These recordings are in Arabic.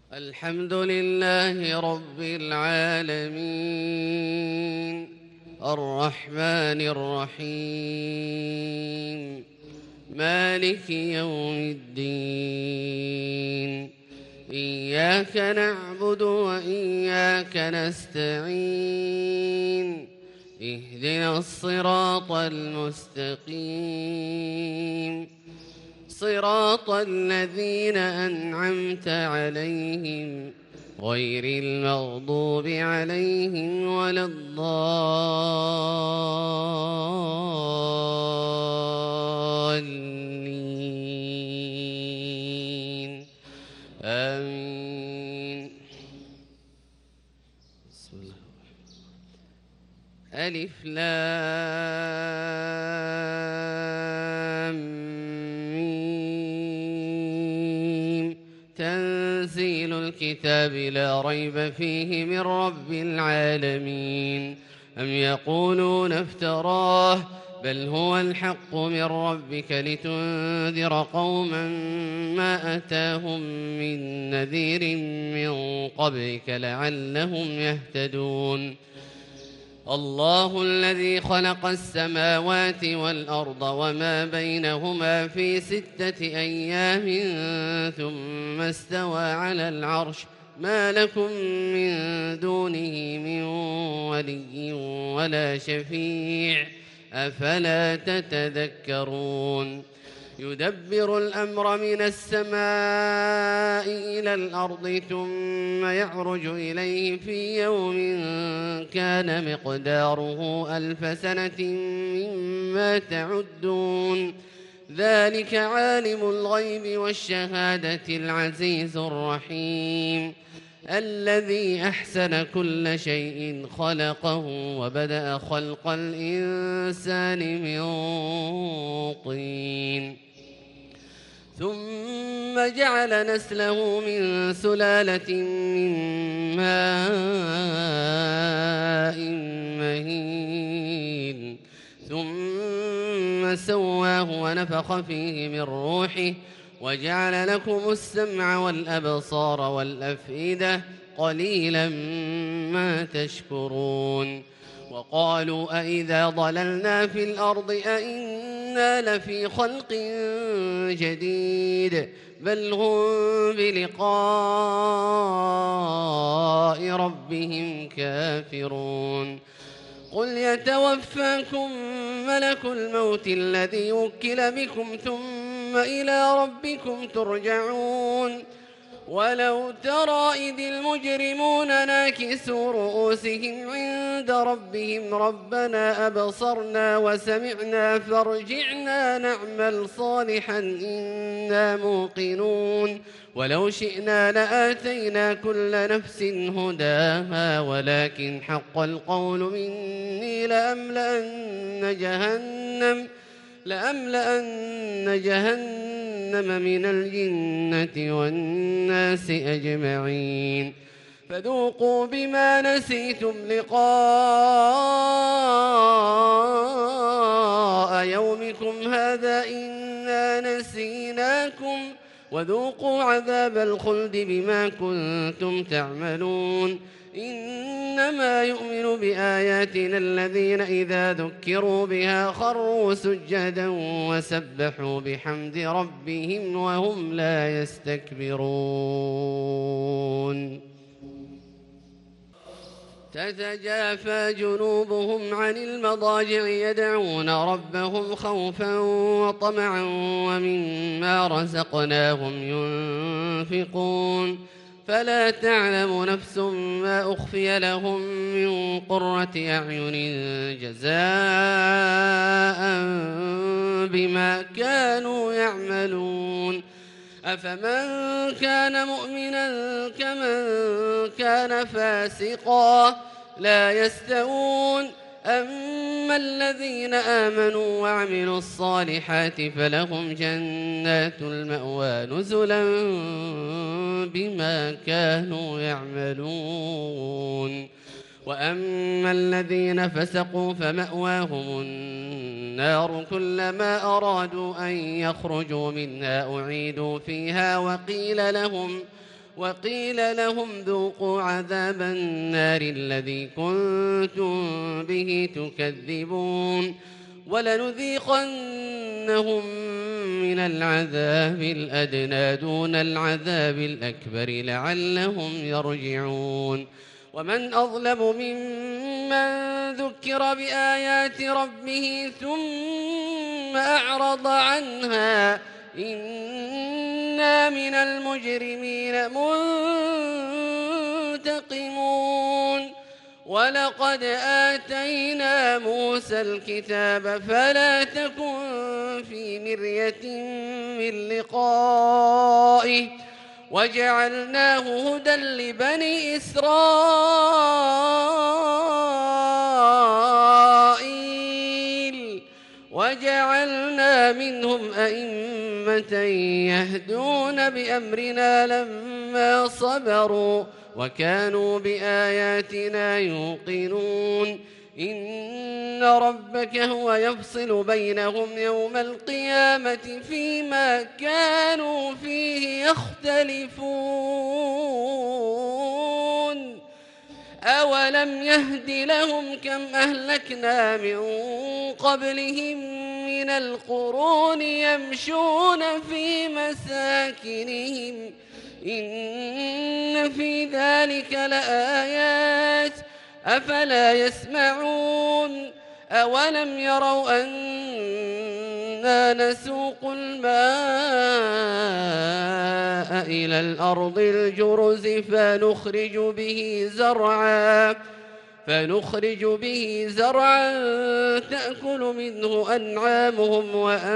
الحمد لله رب العالمين الرحمن الرحيم مالك يوم الدين إياك نعبد وإياك نستعين اهدنا الصراط المستقيم صراط الذين أنعمت عليهم غير المغضوب عليهم ولا الضالين آمين. بسم الله. ألف لام تنزيل الكتاب لا ريب فيه من رب العالمين. أم يقولون افتراه بل هو الحق من ربك لتنذر قوما ما أتاهم من نذير من قبلك لعلهم يهتدون. الله الذي خلق السماوات والأرض وما بينهما في 6 أيام ثم استوى على العرش ما لكم من دونه من ولي ولا شفيع أفلا تتذكرون. يدبر الأمر من السماء إلى الأرض ثم يعرج إليه في يوم كان مقداره 1000 سنة مما تعدون. ذلك عالم الغيب والشهادة العزيز الرحيم الذي أحسن كل شيء خلقه وبدأ خلق الإنسان من طين ثم جعل نسله من سلالة من ماء مهين ثم سواه ونفخ فيه من روحه وجعل لكم السمع والأبصار والأفئدة قليلا ما تشكرون. وقالوا أئذا ضللنا في الأرض أئنا لفي خلق جديد بل هم بلقاء ربهم كافرون. قل يتوفاكم ملك الموت الذي وكل بكم ثم إلى ربكم ترجعون. ولو ترى إذ المجرمون ناكسوا رؤوسهم عند ربهم ربنا أبصرنا وسمعنا فارجعنا نعمل صالحا إنا موقنون. ولو شئنا لآتينا كل نفس هداها ولكن حق القول مني لأملأن جهنم من الجنة والناس أجمعين. فذوقوا بما نسيتم لقاء يومكم هذا إنا نسيناكم وذوقوا عذاب الخلد بما كنتم تعملون. إنما يؤمن بآياتنا الذين إذا ذكروا بها خروا سجدا وسبحوا بحمد ربهم وهم لا يستكبرون. تتجافى جنوبهم عن المضاجع يدعون ربهم خوفا وطمعا ومما رزقناهم ينفقون. فلا تعلم نفس ما أخفي لهم من قرة أعين جزاء بما كانوا يعملون. أفمن كان مؤمنا كمن كان فاسقا لا يستوون. أما الذين آمنوا وعملوا الصالحات فلهم جنات المأوى نزلا بما كانوا يعملون. وأما الذين فسقوا فمأواهم النار كلما أرادوا أن يخرجوا منها أعيدوا فيها وقيل لهم ذوقوا عذاب النار الذي كنتم به تكذبون ولنذيقنهم من العذاب الأدنى دون العذاب الأكبر لعلهم يرجعون ومن أظلم ممن ذكر بآيات ربه ثم أعرض عنها إنا من المجرمين منتقمون ولقد آتينا موسى الكتاب فلا تكن في مرية من لقائه وجعلناه هدى لبني إسرائيل وجعلنا منهم أئمة يهدون بأمرنا لما صبروا وكانوا بآياتنا يوقنون إن ربك هو يفصل بينهم يوم القيامة فيما كانوا فيه يختلفون أولم يهد لهم كم أهلكنا من قبلهم من القرون يمشون في مساكنهم إن في ذلك لآيات أفلا يسمعون أولم يروا أنا نسوق الماء إلى الأرض الجرز فنخرج به زرعا تأكل منه أنعامهم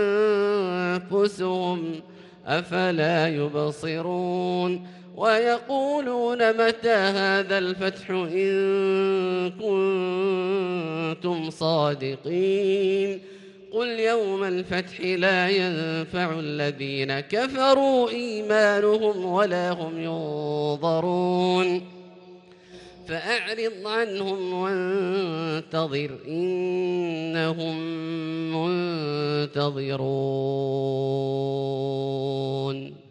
وأنفسهم أفلا يبصرون ويقولون متى هذا الفتح إن كنتم صادقين قل يوم الفتح لا ينفع الذين كفروا إيمانهم ولا هم ينظرون فأعرض عنهم وانتظر إنهم منتظرون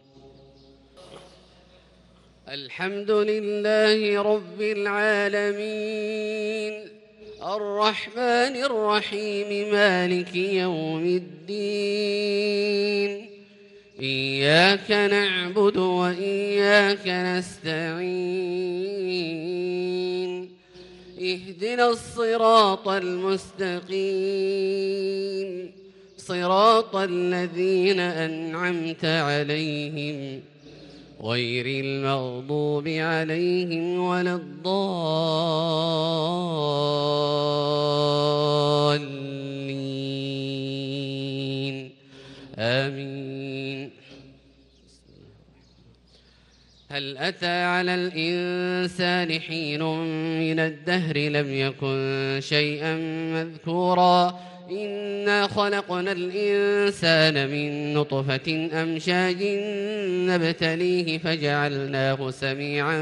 الحمد لله رب العالمين الرحمن الرحيم مالك يوم الدين إياك نعبد وإياك نستعين اهدنا الصراط المستقيم صراط الذين أنعمت عليهم غير المغضوب عليهم ولا الضالين آمين. هل أتى على الإنسان حين من الدهر لم يكن شيئا مذكورا إنا خلقنا الإنسان من نطفة أمشاج نبتليه فجعلناه سميعا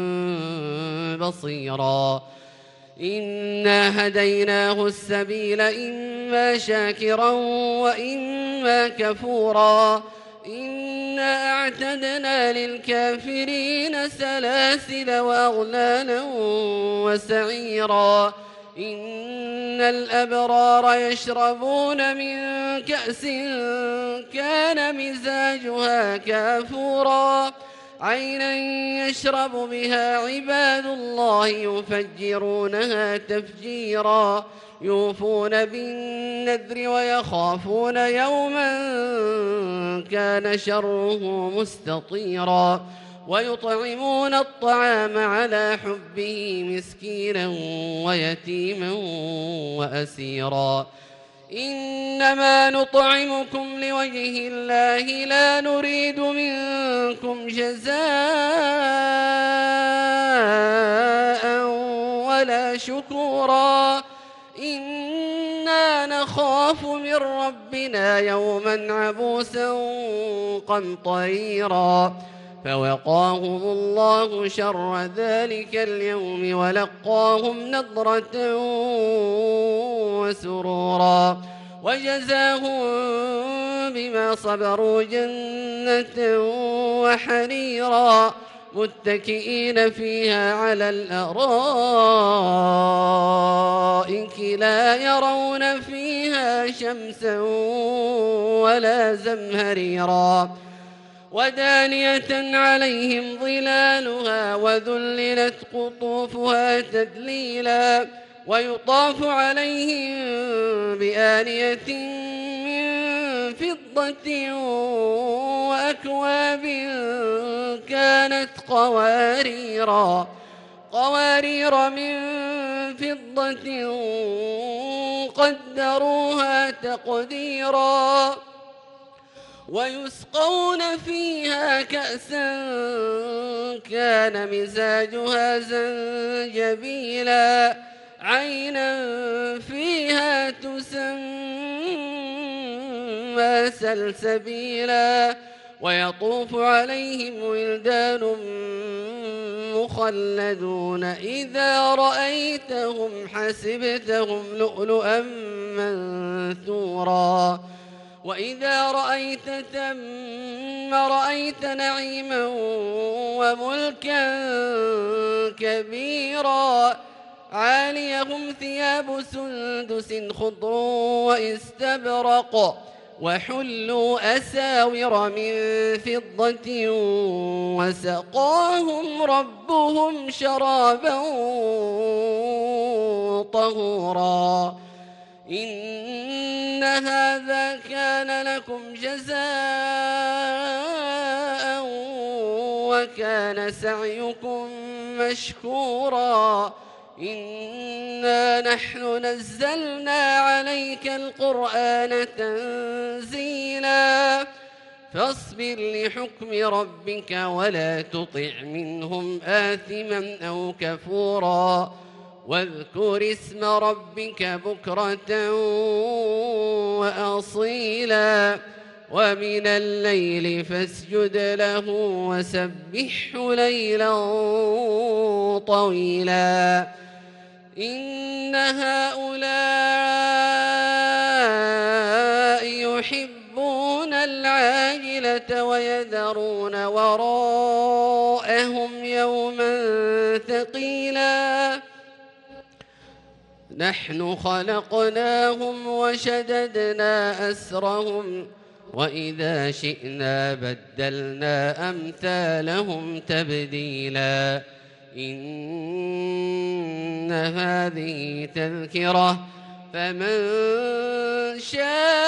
بصيرا إنا هديناه السبيل إما شاكرا وإما كفورا إنا أعتدنا للكافرين سلاسل وأغلالا وسعيرا إن الأبرار يشربون من كأس كان مزاجها كافورا عينا يشرب بها عباد الله يفجرونها تفجيرا يوفون بالنذر ويخافون يوما كان شره مستطيرا ويطعمون الطعام على حبه مسكينا ويتيما وأسيرا إنما نطعمكم لوجه الله لا نريد منكم جزاء ولا شكورا إنا نخاف من ربنا يوما عبوسا قمطريرا فوقاهم الله شر ذلك اليوم ولقاهم نضرة وسرورا وجزاهم بما صبروا جنة وحريرا متكئين فيها على الأرائك لا يرون فيها شمسا ولا زمهريرا ودانية عليهم ظلالها وذللت قطوفها تذليلا ويطاف عليهم بآنية من فضة وأكواب كانت قوارير من فضة قدروها تقديرا ويسقون فيها كأسا كان مزاجها زنجبيلا عينا فيها تسمى سلسبيلا ويطوف عليهم ولدان مخلدون إذا رأيتهم حسبتهم لؤلؤا منثورا وإذا رأيت ثم رأيت نعيما وملكا كبيرا عاليهم ثياب سندس خضر واستبرق وحلوا أساور من فضة وسقاهم ربهم شرابا طهورا إن هذا كان لكم جزاء وكان سعيكم مشكورا إنا نحن نزلنا عليك القرآن تنزيلا فاصبر لحكم ربك ولا تطع منهم آثما أو كفورا واذكر اسم ربك بكرة وأصيلا ومن الليل فاسجد له وسبحه ليلا طويلا إن هؤلاء يحبون العاجلة ويذرون وراءهم يوما ثقيلا نحن خلقناهم وشددنا أسرهم وإذا شئنا بدلنا أمثالهم تبديلا إن هذه تذكرة فمن شاء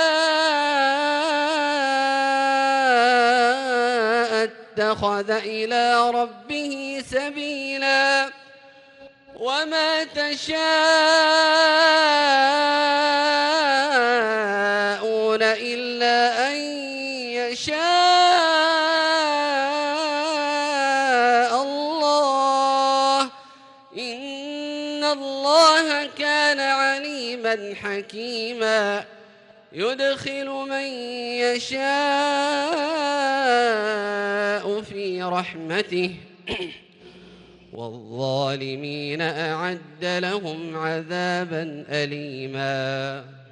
اتخذ إلى ربه سبيلا وما تشاءون إلا أن يشاء الله إن الله كان عليما حكيما يدخل من يشاء في رحمته والظالمين أعد لهم عذابا أليما